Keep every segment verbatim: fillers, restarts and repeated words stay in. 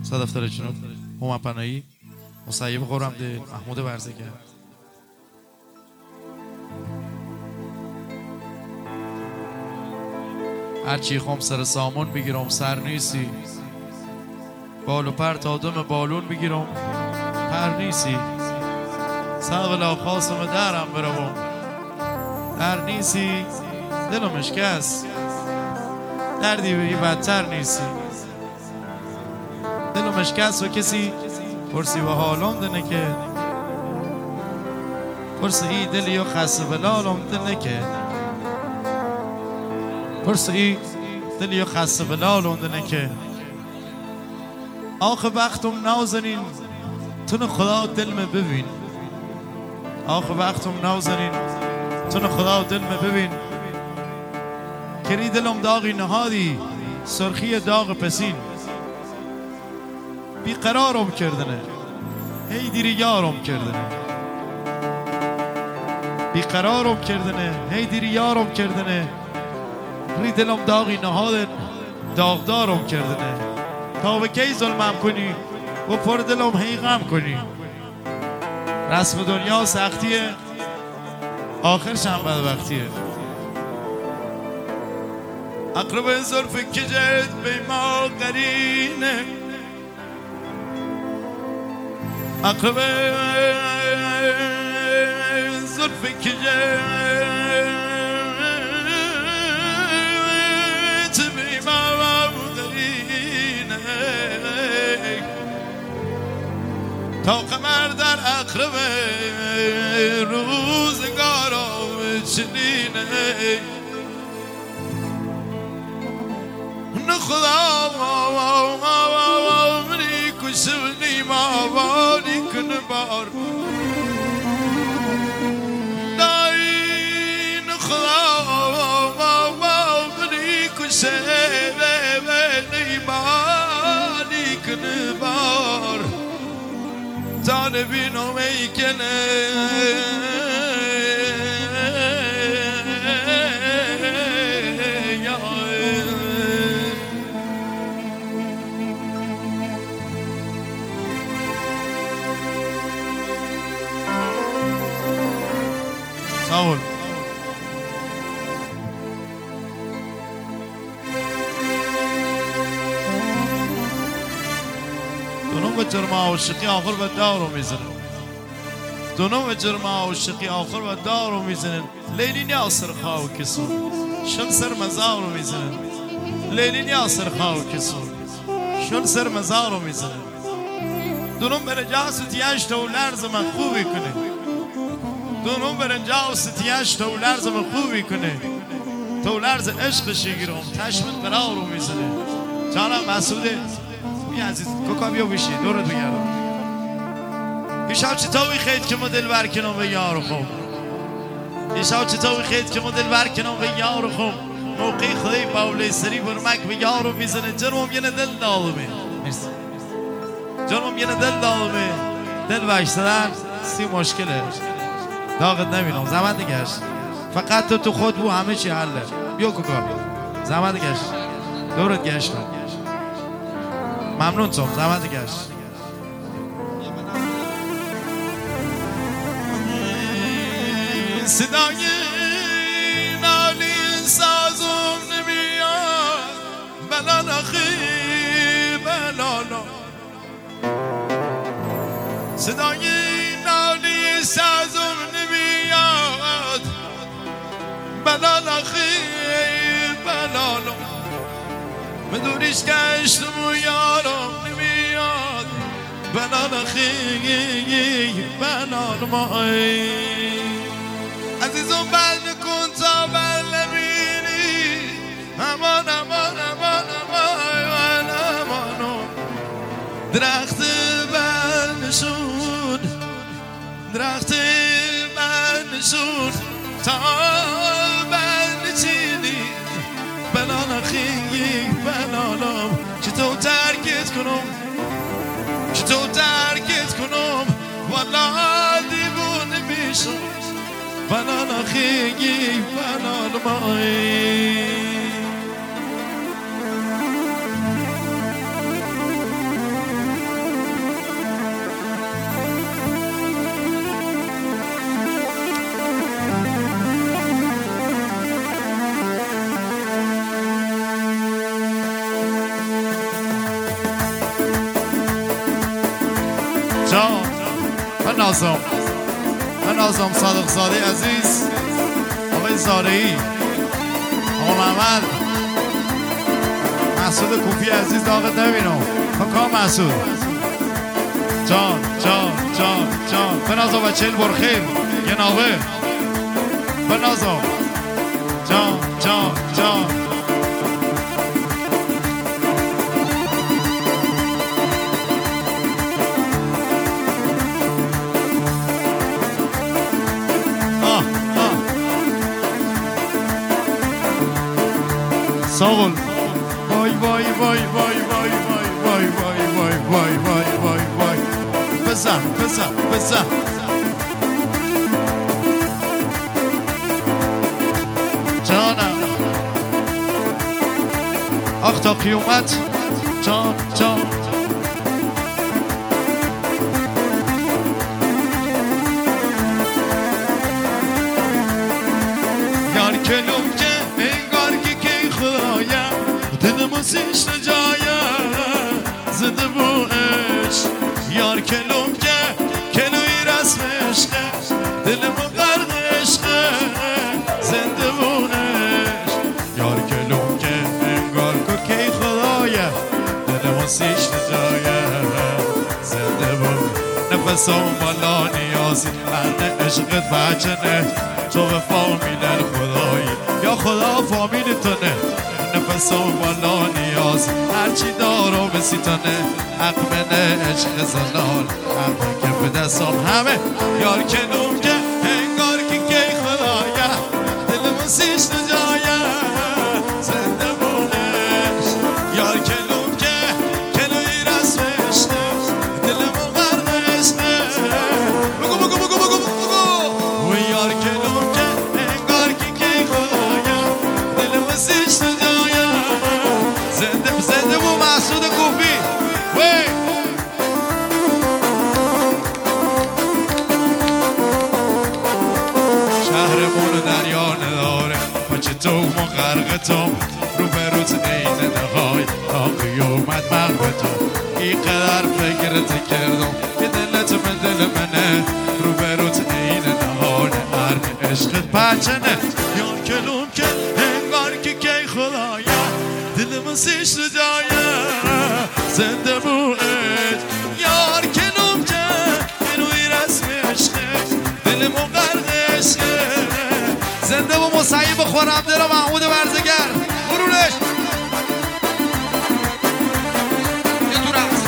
صدفتر جنوب هما پناهی مصیب خورم ده محمود ورزگر هرچی خوام سر سامون بگیرم سر نیسی بالو پر تا دم بالون بگیرم پر نیسی ساغلا خواستم درم بروم در نیسی دلم اشکست دردی بگی بدتر نیسی دلم اشکست و کسی پرسی و حالم دنه که پرسی ای دلی و خسته بلالم دنه که پرسی ای دلی و خسته بلالم دنه که آخه وقتم نازنین تون خدا دلم ببین آخه وقتم نازنین تون خدا دلم ببین کری دلم داغی نهادی سرخی داغ پسین بیقرارم کردنه هی دیری یارم کردنه بیقرارم کردنه هی دیری یارم کردنه ری دلم داغی نهاد داغدارم کردنه تا به کی ظلمم کنی و پر دلم هی غم کنی رسم دنیا سختیه آخرش هم بدبختیه اقرب زلف کجت به ما قرینه اقرب زلف کجت به ما قرینه تا قمر در اقرب روزگارم چنینه نه خدا منی کشونی ماوانی کن بار نای نه خدا منی کشونی ماوانی کن بار تا نبینم ای کنه ساول دونم به جرم عاشقی آخر به دارو میزنن دونم به جرم عاشقی آخر به دارو میزنن لیلی نیاسر خواهو کسون شن سر مزارو میزنن لیلی نیاسر خواهو کسون شن سر مزارو میزنن دونم به رجاس تیاش تو لرز من خوبی کنه دونم برنجا و ستیش تو لرز من خوبی کنه تو لرز عشق شگیرم تشمت برا رو میزنه جانم مسعوده بی عزیز کوکا بیا بشی دورت بگردم ایشاو چطوری خید که ما دل برکنم به یار خوب ایشاو چطوری خید که ما دل برکنم به یار خوب موقعی خدای باولی سری برمک به یار رو میزنه جرمم یه دل دالمه جرمم یه دل دالمه دل بشتدن سی مشکله داغت نبینم زمان دیگهش فقط تو تو خود بو همه چی حله بیا کوکا زمان دیگهش دورت گشتم ممنون توم زمان دیگهش صدای نالی سازم نمیاد بلال آخی بلالا صدای نالی سازم بلال آخی بلالم بدونیش گشتم و یارم نمیاد بلال آخی بلالم عزیزم بل نکن تا بل نبینی امان امان امان امان امان درخت بل نشون درخت بل نشون تا بلال خیلی بلالم چطور ترکت کنم چطور ترکت کنم والا دیوونه میشم بلال خیلی بلالم جان بنازم بنازم صادق زاده عزیز آقای زارعی آقا محمد محسود کوفی عزیز داغت نبینم کاکا محسود جان جان جان جان بنازم و چهل برخیر یه ناوه بنازم جان جان جان ساغل وای وای وای وای وای وای وای وای وای وای وای وای وای بزن بزن بزن جانم آخ تا قیومت جان جان یار کلوم که انگار که کی خدایم دلمو سیشت جایم زنده بو عشق یار کلوم که کلوی رسم عشقه دلمو غرق عشقه زنده بو عشق یار کلوم که انگار که کی خدایم دلمو سیشت جایم زنده بو نفسم بالا نیازی مرد عشقت بچنه تو به فامیل خدایی یا خدا فامیل تونه نفسم بالا نیاز هرچی دارو به سیتانه حق منه عشق زلال حق که به دستم همه یار کنوم که انگار که کی خدایا دلمو سیش جایه زنده بونش یار کنوم که کلوی رسم عشقه دلمو غرق عشقه بگو بگو بگو بگو بگو و یار کنوم که انگار که کی خدایا دلمو سیش جایه زنده زنده بو محسود کوفی وی شهرمون دریا نداره پاچه تو مغرقتم رو به روز عین نهای تا قیومت مغبتم این قدر فکرت کردم که دلت من دل منه رو به روز عین نهانه هر عشقت پچنه یار کلوم که انگار که کی خدایا دلمو سیشت جایه زنده بو عشق یار کلوم که کلوی رسم عشقه دلمو غرق عشقه زنده بو مصیب خورم دل محمود ورزگر برونش یه تو رقص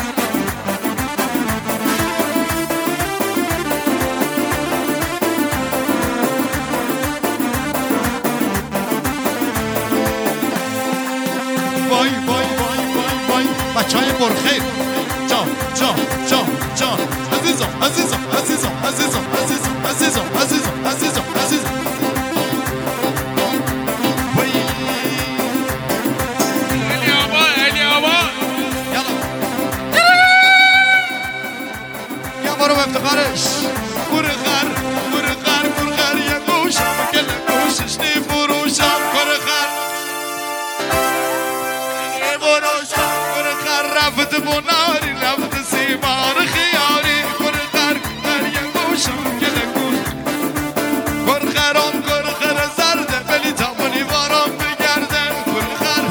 وای وای وای وای وای بچه های برخیر جان جان جان جان عزیزم عزیزم عزیزم عزیزم عزیزم عزیزم عزیزم عزیزم عزیزم وای الی آبا الی آبا یالا یا برو افتخارش برخر برخر برخر یا گوشم گل گوشش نی فروشم برخر رفت بناری رفت سیمار خیاری کرخر کرخر یه گوشم گل گوش کرخرام کرخر زرده بلی تامونی بارم بگرده کرخر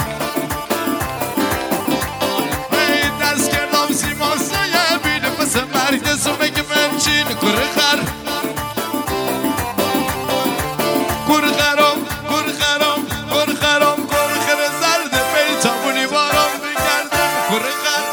ای دست کردم سیما سایه بینه پس مرگ دستو بگه منچین کرخر کرخرام کرخرام کرخرام کرخر زرده بلی تامونی بارم بگرده کرخر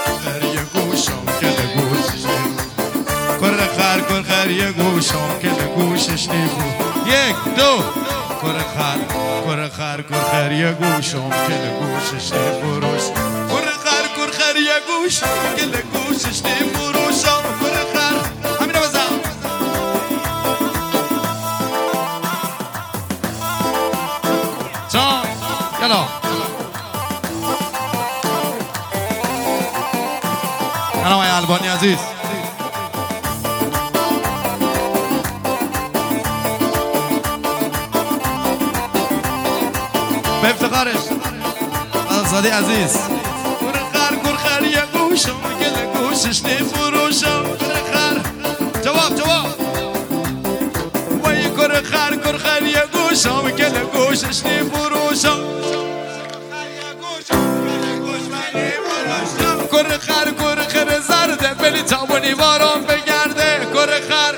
کرخر کرخر یه گوشم که گوشش نیفو یک دو کرخر کرخر کرخر یه گوشم که گوشش نیفروش کرخر کرخر یه گوشم که گوشش نیفروشم کرخر همینه بزن جان یلا سلام های البانی عزیز به افتخارش زاده عزیز کرخر کرخر یه گوشم گل گوشش نیفروشم کرخر گوشش نیفروشم کره خر کره خر زرده بلی تابونی باران بگرده کره خر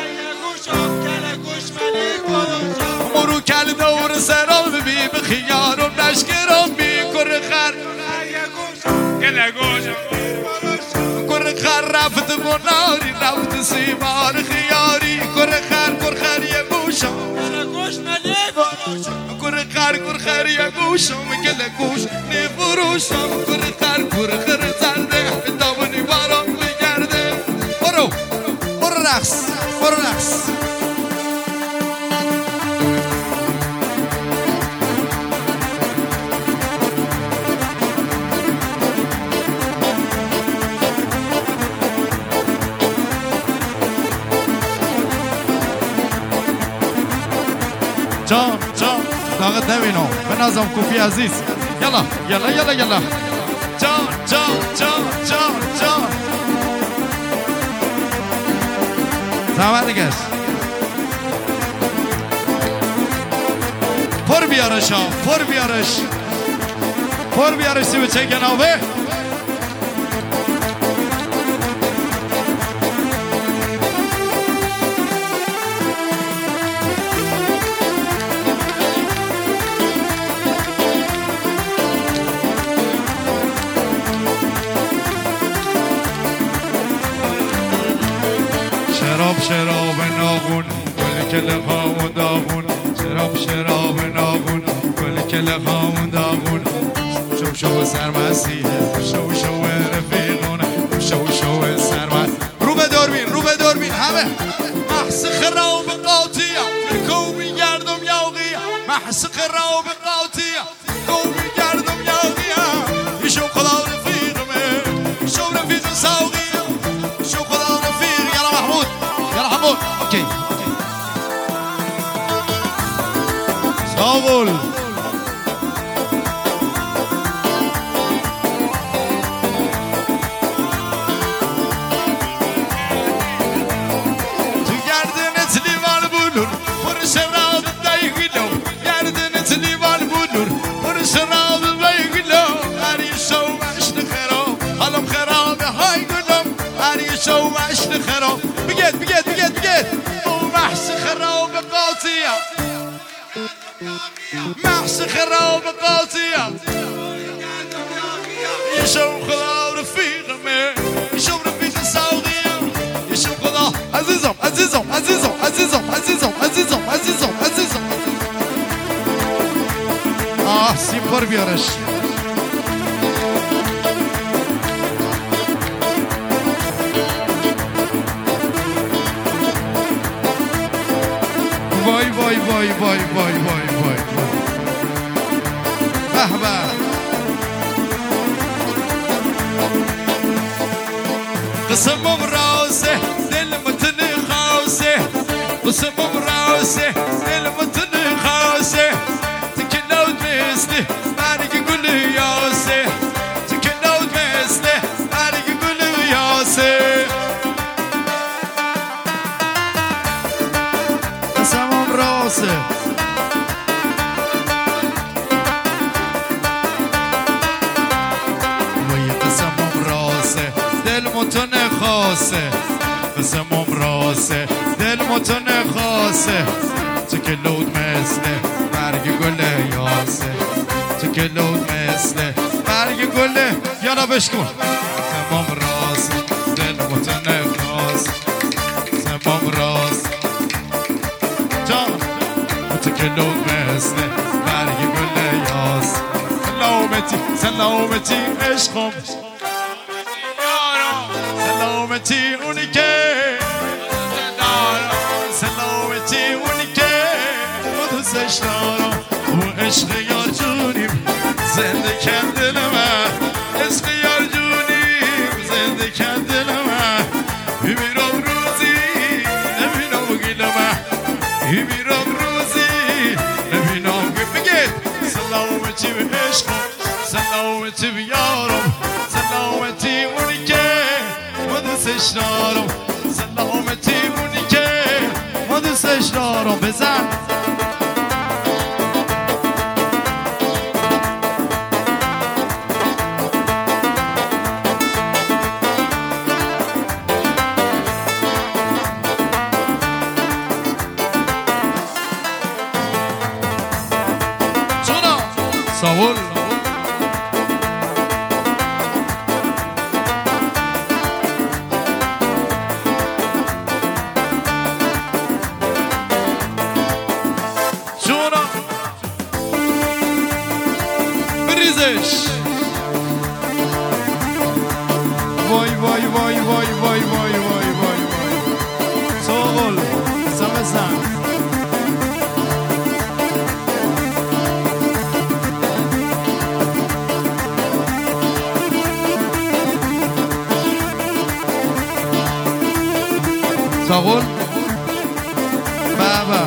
مرو کل دور سرام بی بخیارم نشکرم بی کره خر کره خر رفت مناری رفت سیمار خیاری کره خر کره خر یه گوشم کره خر کره خر یه گوشم گل گوش نیفروشم کره خر کره خر زرده به دامنی باران بگرده برو برو رقص برو رقص جان جان طاقت نبینم بنازم کوفی عزیز یلا یلا یلا یلا جان جان جان جان جان زحمت کش پر بیارش ها پر بیارش پر بیارش سی بچه گناوه شراب شراب ناغون گل کل خامون داغون شراب شراب ناغون گل کل خامون داغون شو شو سرمسیه شو شو رفیقونه شو شو سرمس رو به دوربین رو به دوربین همه محس خراب قاطیه کومی گردم یاقیه محس خراب قاطیه کومی گردم یاقیه شو خدا رفیقمه شو رفیق ساقیه شو خدا رفیق یلا محمود يلا حمود اوكي صاغل تو گردنت لیوان بلور پر شراب دایگلو گردنت لیوان بلور پر شراب دایگلو هری شو مشت خراب حالم خراب های گلم هری شو مشت خراب بگید بگید بگید بگید او محس خراب قاطیه محس خراب قاطیه یشو خدا رفیقمه یشو رفیق ساقیه یشو خدا عزیزم عزیزم عزیزم عزیزم عزیزم عزیزم عزیزم عزیزم آه سیم پر بیارش وای وای وای وای وای وای وای به به قسمم راسه دل متن خاصه قسمم راسه دل متن خاصه تكنود مثلي بارك قول ياسه تكنود مثلي بارك قول ياسه قسمم راسه وای قسمم راسه دل متن خاصه قسمم راسه دل متن خاصه تكلود مثله برگ گل یاسه تكلود مثله برگ گل یالا بشکن قسمم راسه دل متن خاصه قسمم راسه جان تكلود مثله برگ گل یاسه سلامتی سلامتی عشقم سلامتی اونی که سلامتی اونی که و دوستش دارم و عشق یار جونیم زنده کن دل من عشق یار جونیم زنده کن دل من میمیرم روزی نبینم گیل من میمیرم روزی نبینم گیل بگید سلامتی به عشقم سلامتی به یارم سلامتی اونی که دوستش دارم سلامتی اونی که ما دوستش دارم بزن ساول جونا بریزش وای وای وای وای وای وای وای وای وای ساول زمزم ساول بابا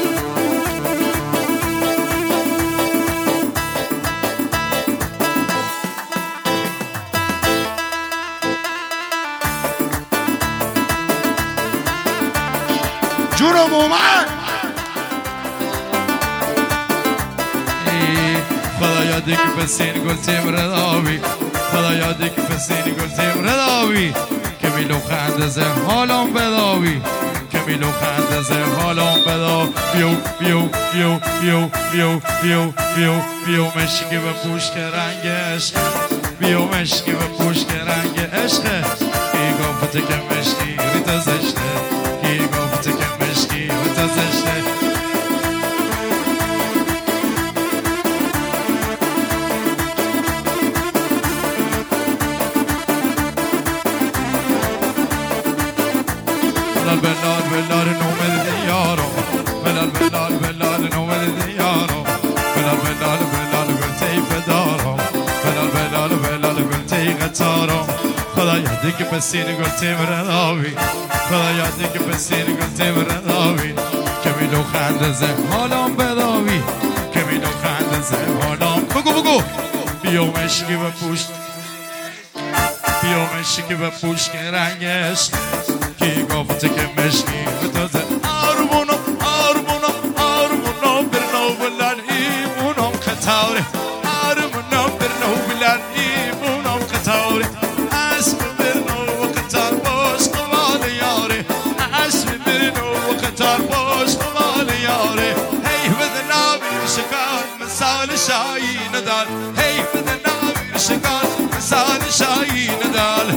جونو مومن خدا یادی که پسین گلتیم رداوی خدا یادی که پسین گلتیم رداوی که میلو خندزه حالم بداوی که میلو خندزه حالم بدا بیو بیو بیو بیو بیو بیو بیو بیو مشکی به پوشک رنگ عشق بیو مشکی به پوشک رنگ عشق کی گفت که مشکی ریت زشته کی گفت که مشکی ریت زشته بلال بلال نومد دیارو بلال بلال بلال نومد دیارو بلال بلال بلال گلتی فدارو بلال بلال بلال گلتی قطارو خدا یادی که پسین گلتی مرداوی خدا یادی که پسین گلتی مرداوی که میلو خندزه حالم بداوی که میلو خندزه حالم بگو بگو بیو مشکی و پوشت بیو مشکی و پوشت رنگش کی گفت که مشکی بتازه آرمونو آرمونو آرمونو برنو بلن ایمونم خطاره آرمونو برنو بلن ایمونم خطاره اسم برنو و خطار باش قوال یاره اسم برنو و خطار باش قوال یاره هی بدن آبی شکار مثال شایی ندال هی بدن آبی شکار مثال شایی ندال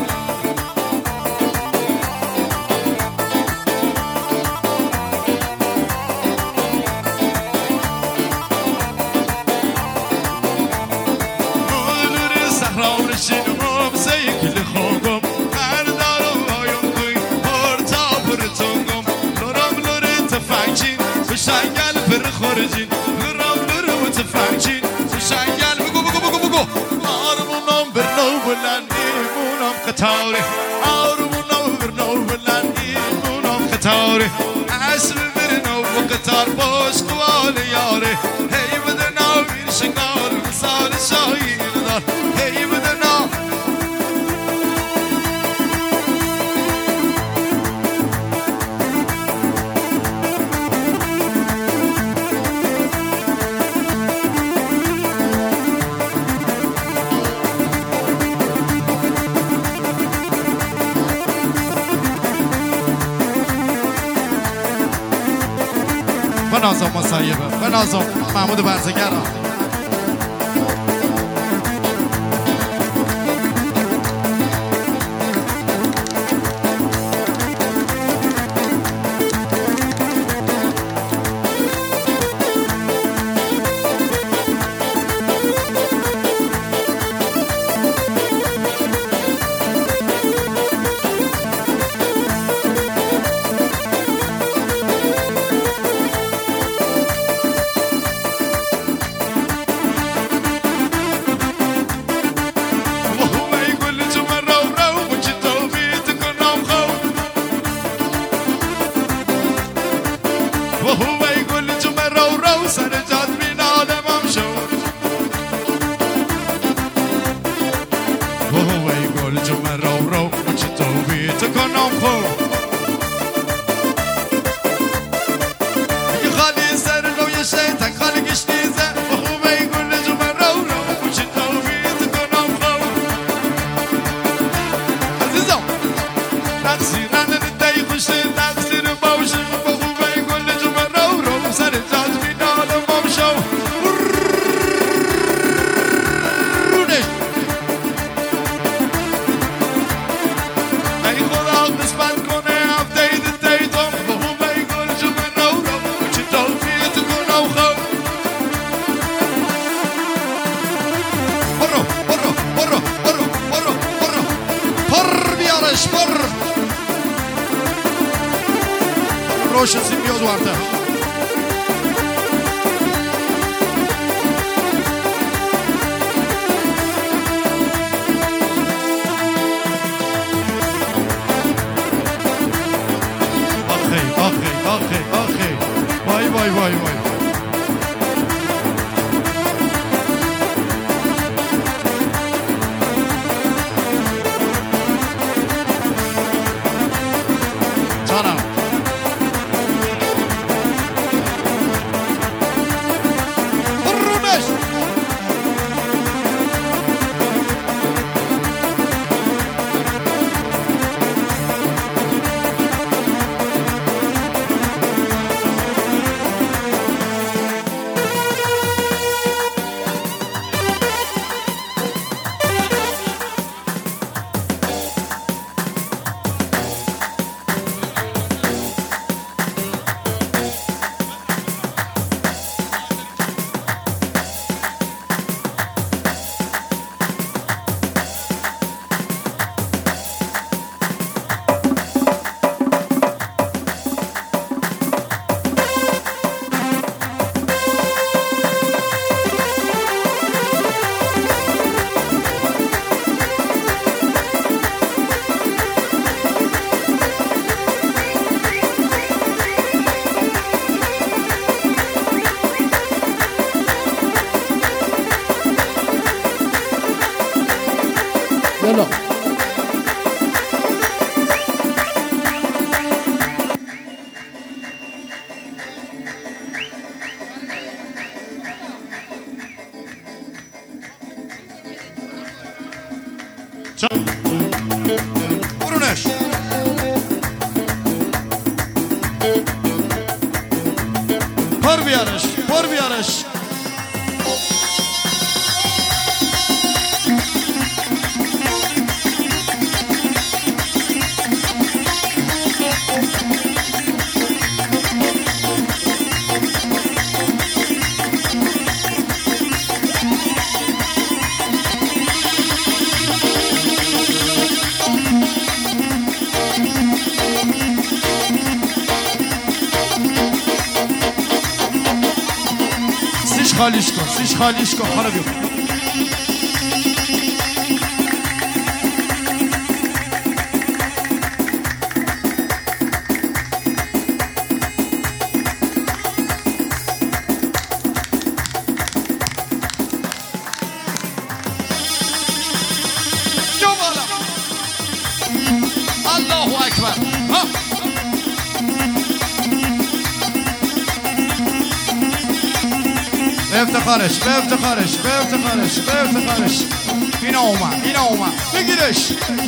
خارجين برام برو تفاجين شايل بقو بقو بقو بقو آرمونام برنو بلندی مونام قطاره آرمونام برنو بلندی مونام قطاره اسم برنو قطار باش قوال یاره هی بدنا ویر شکار مثال شاهین دار هی بدنا بنازم مصایبه بنازم محمود برزگرم وهو يقول جمع رو رو سر جاد بین عالمم شو وهو يقول جمع رو رو مچ تو بیت کنم خو اگه خالی سر رو یه شیطان خالی گشتیزه وهو يقول جمع رو رو مچ تو بیت کنم خو عزیزم تقصیران ندای خوش تقصیر باشه سر جاد بین عالمم شو روش سیم بیاد ورده آخی آخی آخی آخی وای وای وای وای يلا برونش پر بیارش پر بیارش خالیش کن سیش خالیش کن حالا بیو الله اکبر ها به افتخارش به افتخارش به افتخارش به افتخارش اینا اومد اینا اومد بگیرش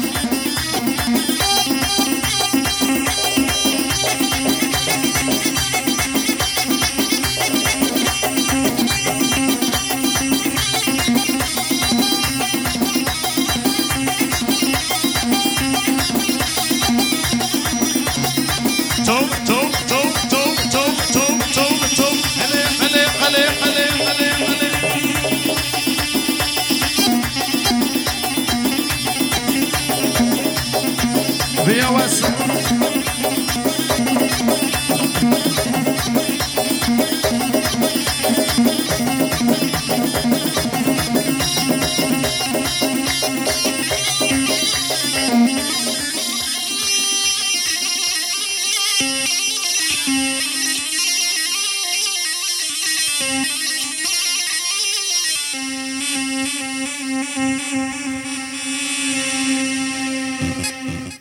تو تو تو تو تو تو تو تو هله هله هله هله بیا واسه